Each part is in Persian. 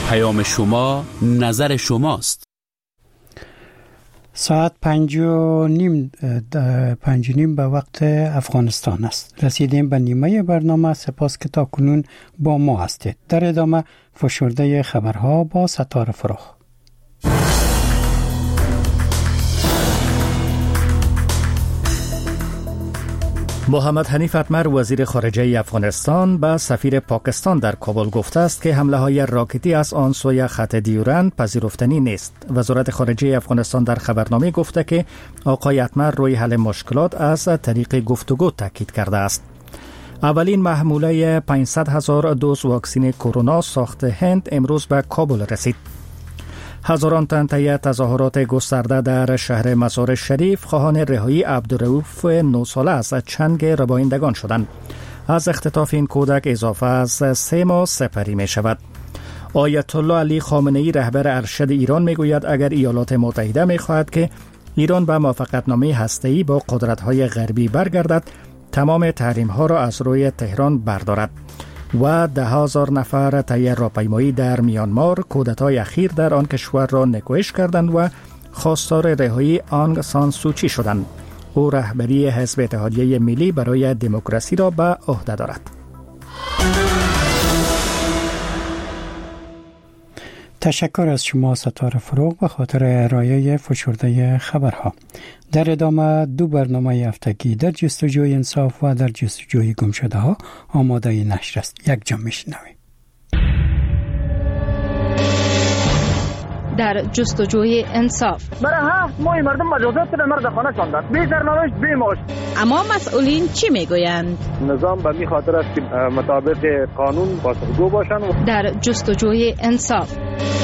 پیام شما نظر شماست. ساعت 5:30 به وقت افغانستان است. رسیدیم به نیمه برنامه. سپاس که تا کنون با ما هستید. در ادامه فشرده خبرها با ستاره فروغ. محمد حنیف اتمر وزیر خارجه افغانستان به سفیر پاکستان در کابل گفته است که حمله‌های راکتی از آن سوی خط دیورند پذیرفتنی نیست. وزارت خارجه افغانستان در خبرنامه گفته که آقای اتمر روی حل مشکلات از طریق گفتگو تاکید کرده است. اولین محموله 500,000 دوز واکسن کرونا ساخت هند امروز به کابل رسید. هزاران تن طی تظاهرات گسترده در شهر مزار شریف خواهان رهایی عبدالرؤوف 9 ساله از چنگ ربایندگان شدند. از اختطاف این کودک اضافه از 3 ماه سپری می شود. آیت الله علی خامنه‌ای رهبر ارشد ایران می گوید اگر ایالات متحده می خواهد که ایران به موافقتنامه هسته‌ای با قدرت‌های غربی برگردد، تمام تحریم‌ها را از روی تهران بردارد. و 10,000 نفر طی راهپیمایی در میانمار کودتای اخیر در آن کشور را نکوهش کردند و خواستار رهایی آنگ سان سوچی شدند. او رهبری حزب اتحادیه ملی برای دموکراسی را به عهده دارد. تشکر از شما ستاره فروغ به خاطر ارائه فشرده خبرها. در ادامه 2 برنامه هفتگی در جستجوی انصاف و در جستجوی گمشده ها آماده نشر است. یک جا میشنویم. در جستجوی انصاف برای 7 ماه مردم مجازات به مرد خانه شاندند، بی سرنوشت بی معاش. اما مسئولین چی میگویند؟ نظام به می خاطر است که مطابق قانون پاسخگو باشند. در جستجوی انصاف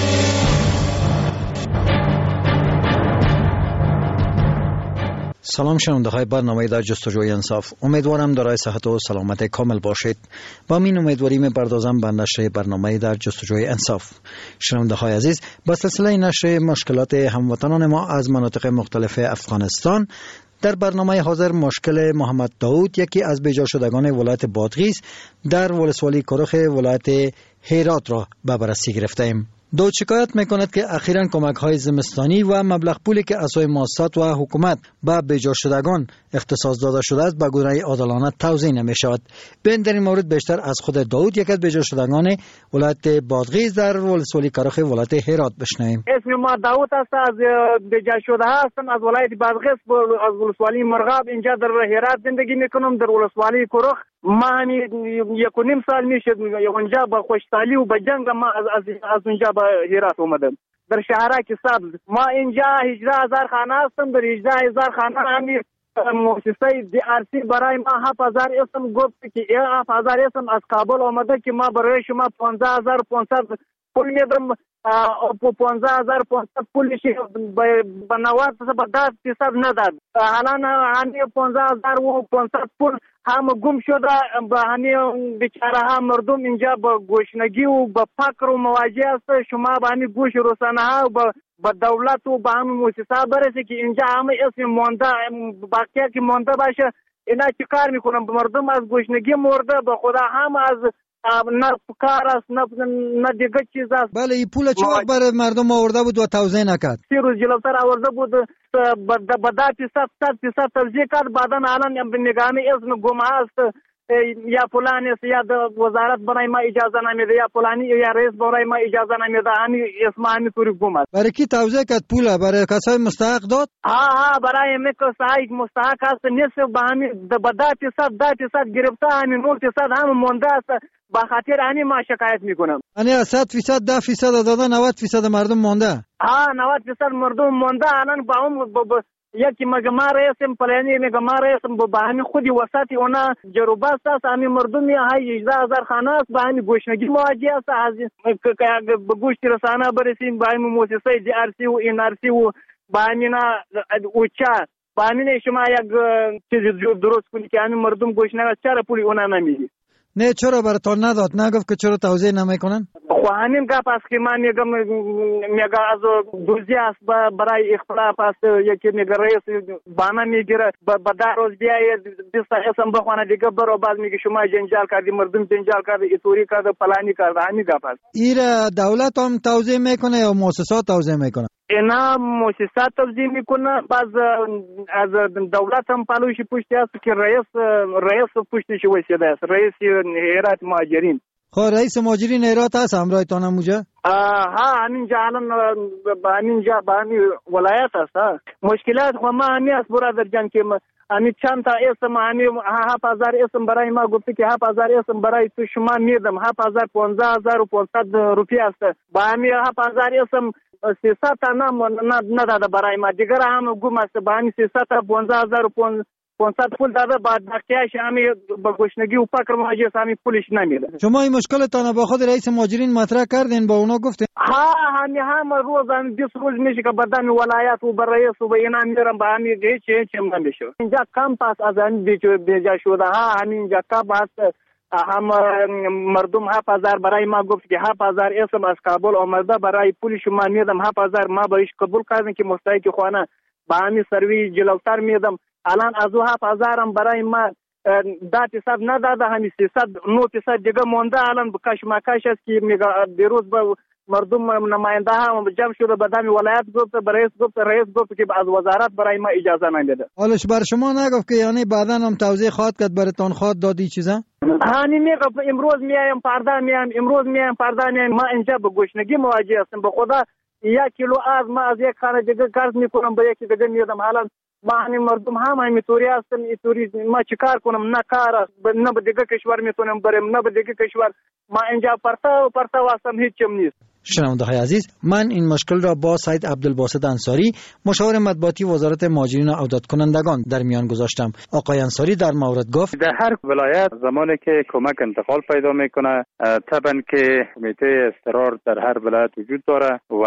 سلام شنونده‌های برنامه در جستجوی انصاف. امیدوارم دارای صحت و سلامت کامل باشید. با این امیدواری می‌پردازم به نشر برنامه در جستجوی انصاف. شنونده‌های عزیز، با سلسله نشر مشکلات هموطنان ما از مناطق مختلف افغانستان، در برنامه حاضر مشکل محمد داود، یکی از بیجا شدگان ولایت بادغیس در ولسوالی کرخ ولایت هرات را به بررسی گرفتیم. داود شکایت میکند که اخیراً کمک‌های زمستانی و مبلغ پولی که از سوی مؤسسات و حکومت به بیجا شدگان اختصاص داده شده است به گونه عادلانه توزیع نمی‌شود. بین در این مورد بیشتر از خود داود، یکی از بیجا شدگان ولایت بادغیس در ولسوالی کرخ ولایت هرات بشنویم. اسم ما داود است، از بیجا شده هستم، از ولایت بادغیس، از ولسوالی مرغاب. اینجا در هرات زندگی میکنم، در ولسوالی کرخ. ما 1.5 سال میشه اونجا با خوشحالی و با جنگ ما از اونجا به هرات اومدم. در شهرک سبز ما اینجا 18,000 خانه هستم. در 18,000 خانه همین مؤسسه دی آر سی برای ما 7,000 اسم گفت که 7,000 اسم از کابل اومده که ما برای شما 15,500 پول میدم. 15,500 پولشی به 90% نداد. الان همین 15,500 پول هم گم شده. به همین بیچاره ها مردم اینجا با گوشنگی و با فقر و مواجه است. شما به همین گوش رسانه ها و با دولت و با همین مؤسسه برسه که اینجا همه اسم مونده باقیه که مونده باشه. اینا چی کار میکنن؟ مردم از گوشنگی مرده. به خدا هم از نه کار است نه دیگه چیز است. بله، این پول چه وقت برای مردم آورده بود و توزیع نکرد؟ 3 روز جلوتر آورده بود با 100% توزیع کرد. بعدا الان نگاهی اسم گم است. یا فلان است، یا وزارت برای ما اجازه نمیده، یا فلانی یا رئیس برای ما اجازه نمیده. همین اسم همینطوری گم است. برای کی توزیع کرد پول؟ برای کسای مستحق داد؟ ها برای کسای مستحق است. نصف به همین با 10% گرفته، همین 9% هم مونده است. با خاطر همین ما شکایت میکنم. یعنی 100% 10% دادن، 90% مردم مونده. 90% مردم مونده. الان با اون یکی مجمع رئیسم پلانی مجمع رئیسم با همین خودی وسطی اونا جروباست است. همین مردمی های 18,000 خانه است. با همین گوشنگی مواجه است. از به گوشت رسانه برسیم، با همین مؤسسه دی آر سی و این آر سی و با همین اوچا، با همین شما یک چیز درست کنی که همین مردم گوشنگی چرا پولی اونا نمیدی؟ نه چرا براتون نداد؟ نگفت که چرا توزیع نمیکنن؟ خو همین گپ است که من میگم از دوزی است برای اختلاف است. یکی میگه رئیس بانه میگیره با در روز بیایه 20 اسم بخونه دیگه برو باز میگه شما جنجال کردی، مردم جنجال کرده، ایتوری کرده، فلانی کرده. همین گپ است. ایره دولت هم توزیع میکنه یا مؤسسات توزیع میکنه؟ اینا مؤسسات توزیع میکنه، باز از دولت هم پالوش پشتی است که رئیس پشتش وسیده است، رئیس هیئت مهاجرین. خب رئیس مهاجرین هرات هست همراهتان همونجا؟ همینجا الان همینجا به همین ولایت است. مشکلات خو ما همین است برادر جان که همین چند تا اسم همین 7000 اسم برای ما گفته که 7000 اسم برای تو شما میدم، 7000 15500 روپیه است. با همین 7000 اسم 300 تا نداده برای ما، دیگر هم گم است. با همین 300 تا 15500 پول داده، بعد بقیه‌اش همین با گشنگی و فقر مهاجر همین پولش نمیده. شما این مشکلتان با خود رئیس مهاجرین مطرح کردین، با اونا گفتین؟ هم روز 20 روز میشه که بدن ولایت و بر رئیس و به اینا میرم، با همین هیچ نمیشه. اینجا کمپ است از همین بیجا شده. همین اینجا کمپ است. هم مردم 7000 برای ما گفت که 7000 اسم از کابل آمده، برای پول شما میدم 7000. ما بهش قبول کردیم که مستحق خانه با همین سروی جلوتر میدم. الان از 7000 هم برای ما 10% نداده، همین 300 دیگه مونده. الان کاش مکاش است که میگه دیروز با مردم نماینده هم جمع شده به دم ولایت گفت، رئیس گفت که از وزارت برای ما اجازه نمیده. حالش بر شما نگفت که یعنی بعدا هم توضیح خواهد کرد براتون خواهد دادی چیزا؟ میگه امروز میایم فردا میایم، امروز میایم فردا میایم. ما اینجا به گشنگی مواجه هستیم. به خدا 1 کیلو از ما از یک خانه دیگه قرض میکنم به یکی دیگه میدم. حالا ما همین مردم هم همینطوری هستن. اینطوری ما چیکار کنم؟ نه کار، نه به دیگه کشور میتونم برم، نه به دیگه کشور. ما اینجا پرتا هستم، هیچم نیست. شنونده‌های عزیز، من این مشکل را با سید عبدالباسط انصاری، مشاور مطبوعاتی وزارت مهاجرین و عودت کنندگان در میان گذاشتم. آقای انصاری در مورد گفت در هر ولایت زمانی که کمک انتقال پیدا میکنه، طبعا که کمیته اضطرار در هر ولایت وجود داره و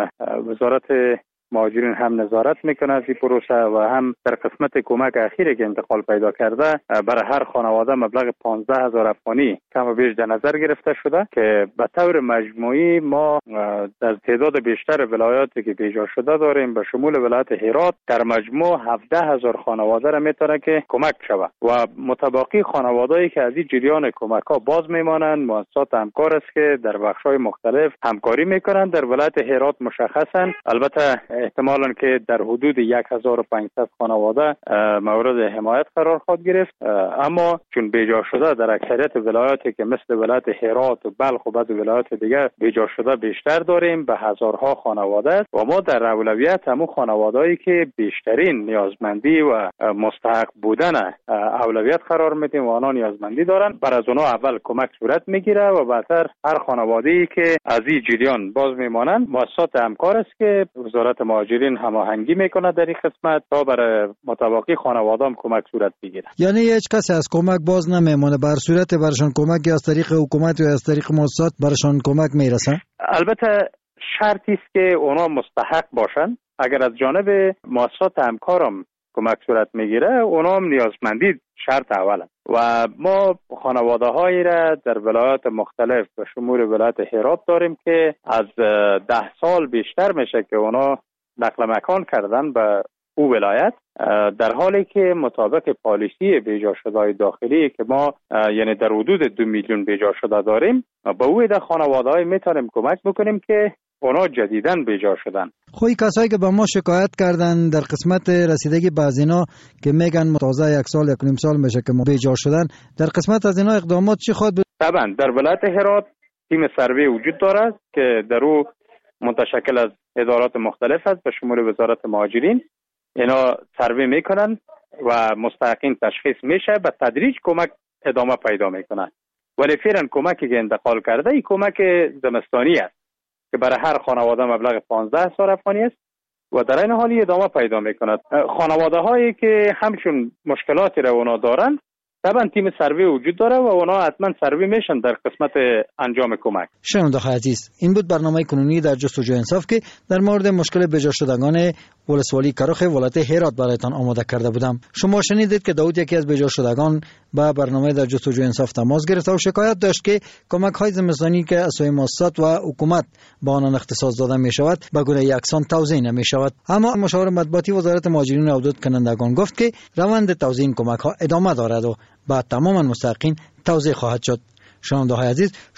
وزارت مهاجرین هم نظارت میکنه از این پروسه و هم در قسمت کمک اخیری که انتقال پیدا کرده برای هر خانواده مبلغ 15000 افغانی کم و بیش در نظر گرفته شده که به طور مجموعی ما در تعداد بیشتر ولایاتی که بیجا شده داریم به شمول ولایت هرات در مجموع 17000 خانواده را میتونه که کمک شود و متباقی خانوادهایی که از این جریان کمک ها باز میمانند مؤسسات همکار است که در بخش‌های مختلف همکاری میکنند. در ولایت هرات مشخصا البته احتمالاً که در حدود 1500 خانواده مورد حمایت قرار خواهد گرفت، اما چون بیجا شده در اکثریت ولایاتی که مثل ولایت هرات و بلخ و بعض ولایات دیگر بیجا شده بیشتر داریم به هزارها خانواده است و ما در اولویت همون خانوادهایی که بیشترین نیازمندی و مستحق بودن اولویت قرار میدیم و آنها نیازمندی دارن، بر از اونها اول کمک صورت میگیره و بعدتر هر خانواده‌ای که از این جریان باز میمانند مؤسسات همکار است که وزارت مهاجرین هماهنگی میکنه در این قسمت تا برای متباقی خانواده هم کمک صورت بگیره. یعنی هیچ کسی از کمک باز نمیمونه، بر صورت برشان کمک از طریق حکومت یا از طریق مؤسسات برشان کمک میرسه؟ البته شرطی است که اونا مستحق باشن. اگر از جانب مؤسسات همکارم کمک صورت میگیره اونا هم نیازمندی شرط اوله و ما خانواده هایی را در ولایات مختلف به شمول ولایت هرات داریم که از 10 سال بیشتر میشه که اونا نقل مکان کردن به او ولایت، در حالی که مطابق پالیسی بیجا شده داخلی که ما یعنی در حدود 2 میلیون بیجا شده داریم به او ده خانواده های میتونیم کمک بکنیم که اونا جدیداً بیجا شدن. خوی کسایی که به ما شکایت کردن در قسمت رسیدگی به از اینا که میگن تازه 1 سال 1.5 سال میشه که ما بیجا شدن، در قسمت از اینا اقدامات چی خواهد بود؟ طبعا در ولایت هرات تیم سروی وجود دارد که در او متشکل از ادارات مختلف است به شمول وزارت مهاجرین. اینا سروی میکنن و مستحقین تشخیص میشه، به تدریج کمک ادامه پیدا میکنن. ولی فعلا کمکی که انتقال کرده این کمک زمستانی است که برای هر خانواده مبلغ 15000 افغانی است و در این حال ادامه پیدا میکند. خانواده هایی که همچون مشکلاتی را اونا دارند طبعا تیم سروی وجود داره و اونا حتما سروی میشن در قسمت انجام کمک. شنونده عزیز، این بود برنامه کنونی در جستجوی انصاف که در مورد مشکل بجا شدگان ولسوالی کرخ ولایت هرات برایتان آماده کرده بودم. شما شنیدید که داود یکی از بجا شدگان با برنامه در جستجوی انصاف تماس گرفت و شکایت داشت که کمک های زمستانی که از سوی مؤسسات و حکومت با آنان اختصاص داده می شود به گونه یکسان توزیع نمی شود. اما مشاور مطبوعاتی وزارت مهاجرین و عودت کنندگان گفت که روند توزیع کمک ها ادامه دارد و بعد تماما مستحقین توزیع خواهد شد. شنونده های عزیز،